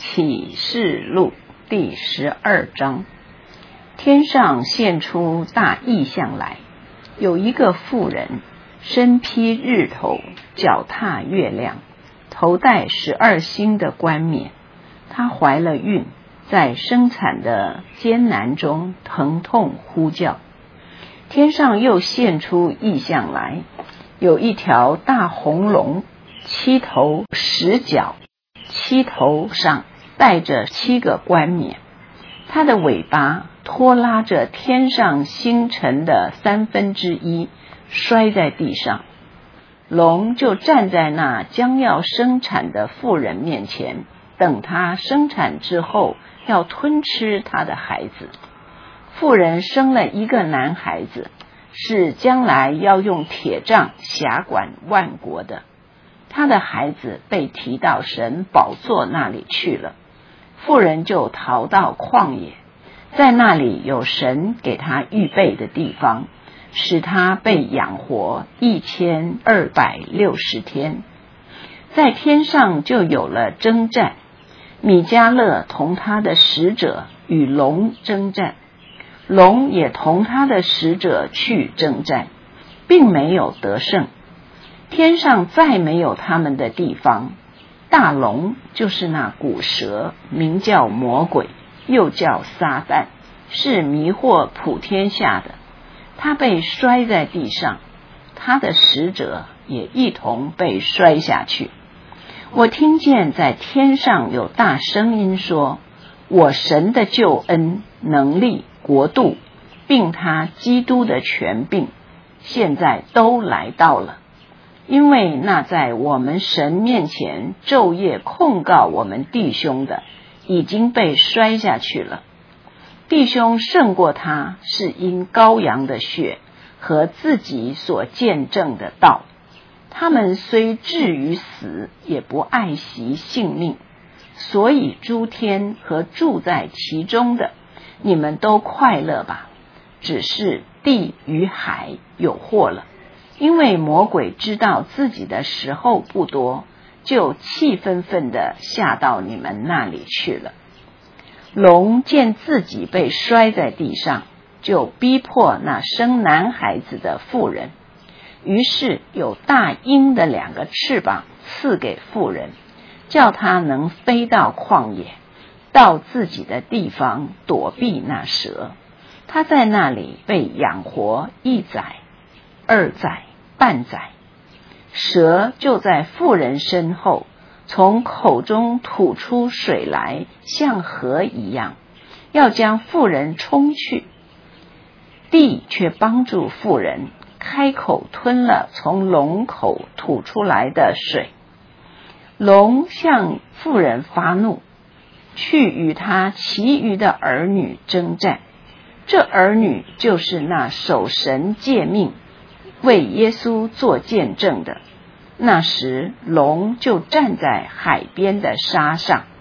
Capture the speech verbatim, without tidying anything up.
启示录第十二章，天上现出大异象来，有一个妇人，身披日头，脚踏月亮，头戴十二星的冠冕。她怀了孕，在生产的艰难中疼痛呼叫。天上又现出异象来，有一条大红龙，七头十角，七头上带着七个冠冕，它的尾巴拖拉着天上星辰的三分之一，摔在地上。龙就站在那将要生产的妇人面前，等她生产之后，要吞吃她的孩子。妇人生了一个男孩子，是将来要用铁杖辖管万国的。他的孩子被提到神宝座那里去了，妇人就逃到旷野，在那里有神给他预备的地方，使他被养活一千二百六十天。在天上就有了征战，米迦勒同他的使者与龙征战，龙也同他的使者去征战，并没有得胜。天上再没有他们的地方。大龙就是那古蛇，名叫魔鬼，又叫撒旦，是迷惑普天下的。他被摔在地上，他的使者也一同被摔下去。我听见在天上有大声音说，我神的救恩、能力、国度，并他基督的权柄，现在都来到了。因为那在我们神面前昼夜控告我们弟兄的，已经被摔下去了。弟兄胜过他，是因羔羊的血和自己所见证的道。他们虽至于死，也不爱惜性命。所以诸天和住在其中的，你们都快乐吧。只是地与海有祸了。因为魔鬼知道自己的时候不多，就气愤愤地下到你们那里去了。龙见自己被摔在地上，就逼迫那生男孩子的妇人，于是有大鹰的两个翅膀赐给妇人，叫她能飞到旷野，到自己的地方躲避那蛇。她在那里被养活一载、二载、半载。蛇就在妇人身后，从口中吐出水来，像河一样，要将妇人冲去。地却帮助妇人，开口吞了从龙口吐出来的水。龙向妇人发怒，去与他其余的儿女征战。这儿女就是那守神诫命、为耶稣做见证的。那时龙就站在海边的沙上，